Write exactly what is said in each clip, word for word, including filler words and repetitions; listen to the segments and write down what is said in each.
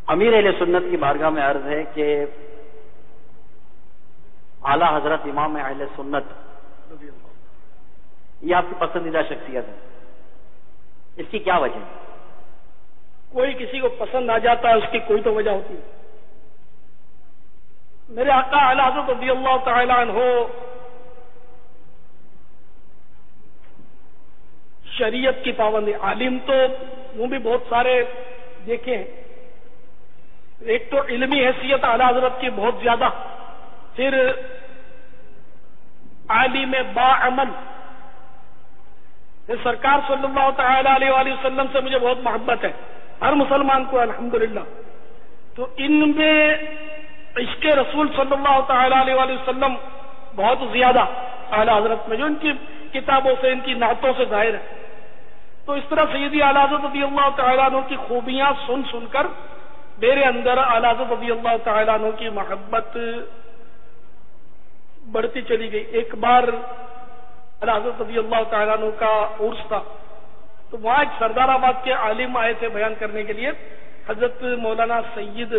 امیر اہل سنت کی بارگاہ میں عرض ہے کہ اعلی حضرت امام اہل سنت یہ آپ کی پسندیدہ شخصیت ہے، اس کی کیا وجہ ہے؟ کوئی کسی کو پسند آ جاتا ہے، اس کی کوئی تو وجہ ہوتی ہے۔ میرے آقا اعلی حضرت رضی اللہ تعالی عنہ شریعت کی پابندی، عالم تو وہ بھی بہت سارے دیکھے ہیں، ایک تو علمی حیثیت اعلی حضرت کی بہت زیادہ، پھر عالم با عمل، سرکار صلی اللہ تعالی علیہ وآلہ وسلم سے مجھے بہت محبت ہے، ہر مسلمان کو الحمدللہ، تو ان میں عشق رسول صلی اللہ تعالی علیہ وآلہ وسلم بہت زیادہ اعلی حضرت میں، جو ان کی کتابوں سے، ان کی نعتوں سے ظاہر ہے۔ تو اس طرح سیدی اعلی حضرت رضی اللہ تعالیٰ عنہ کی خوبیاں سن سن کر میرے اندر اعلی حضرت رضی اللہ تعالیٰ عنہ کی محبت بڑھتی چلی گئی۔ ایک بار اعلی حضرت رضی اللہ تعالیٰ عنہ کا عرس تھا، تو وہاں ایک سردار آباد کے عالم آئے تھے بیان کرنے کے لیے، حضرت مولانا سید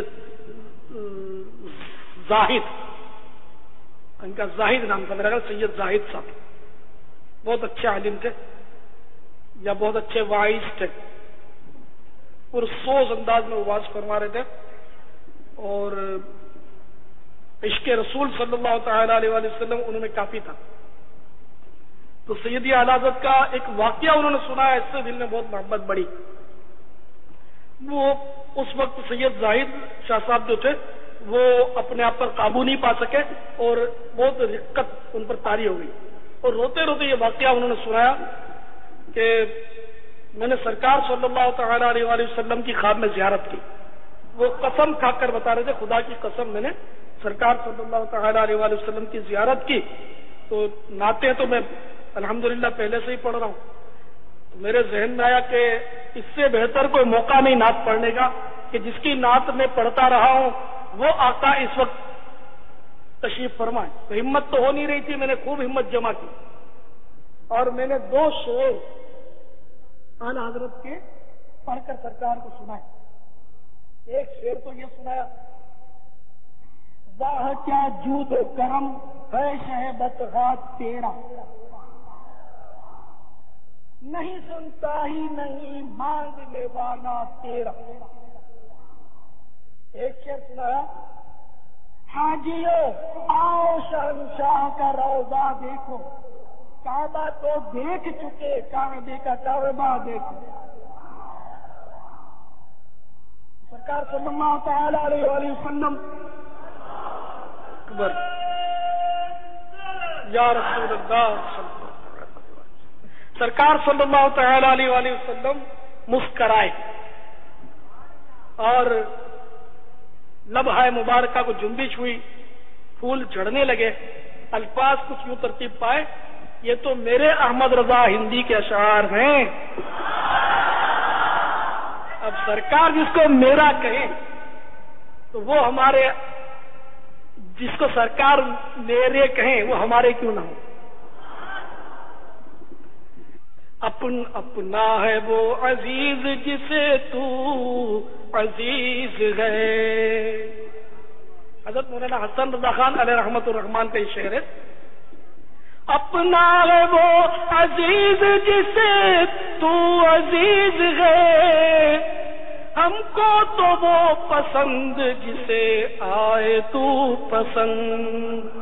زاہد، ان کا زاہد نام تھا، میرا خیال سید زاہد صاحب، بہت اچھے عالم تھے یا بہت اچھے واعظ تھے، اور سوز انداز میں واعظ فرما رہے تھے، اور عشق رسول صلی اللہ تعالی علیہ وآلہ وسلم انہوں میں کافی تھا۔ تو سیدی اعلی حضرت کا ایک واقعہ انہوں نے سنا ہے، اس سے دل میں بہت محبت بڑھی۔ وہ اس وقت سید زاہد شاہ صاحب جو تھے وہ اپنے آپ پر قابو نہیں پا سکے اور بہت رقت ان پر طاری ہو گئی، اور روتے روتے یہ واقعہ انہوں نے سنایا کہ میں نے سرکار صلی اللہ تعالی علیہ وآلہ وسلم کی خواب میں زیارت کی۔ وہ قسم کھا کر بتا رہے تھے، خدا کی قسم میں نے سرکار صلی اللہ تعالی علیہ وآلہ وسلم کی زیارت کی، تو نعتیں تو میں الحمدللہ پہلے سے ہی پڑھ رہا ہوں، تو میرے ذہن میں آیا کہ اس سے بہتر کوئی موقع نہیں نعت پڑھنے کا کہ جس کی نعت میں پڑھتا رہا ہوں وہ آقا اس وقت تشریف فرمائے۔ تو ہمت تو ہو نہیں رہی تھی، میں نے خوب ہمت جمع کی اور میں نے دو شعر اعلی حضرت کے پڑھ کر سرکار کو سنائے۔ ایک شعر تو یہ سنایا، واہ کیا جود و کرم ہے شہبت غات تیرا، نہیں سنتا ہی نہیں مانگنے والا تیرا۔ ایک شعر سنایا، حاجیو آؤ شہنشاہ کا روضہ دیکھو، کعبہ تو دیکھ چکے کعبے کا کعبہ دیکھو۔ سرکار صلی اللہ تعالی علیہ وآلہ وسلم اکبر یا رسول اللہ، سرکار صلی اللہ تعالی علیہ وآلہ وسلم مسکرائے اور لبہائے مبارکہ کو جنبش ہوئی، پھول جھڑنے لگے، الفاظ کچھ یوں ترتیب پائے، یہ تو میرے احمد رضا ہندی کے اشعار ہیں۔ اب سرکار جس کو میرا کہیں تو وہ ہمارے، جس کو سرکار میرے کہیں وہ ہمارے کیوں نہ ہو۔ اپن اپنا ہے وہ عزیز جسے تو عزیز ہے، حضرت مولانا حسن رضا خان علیہ رحمت الرحمان کا یہ شعر ہے۔ اپنا ہے وہ عزیز جسے تو عزیز ہے، ہم کو تو وہ پسند جسے آئے تو پسند،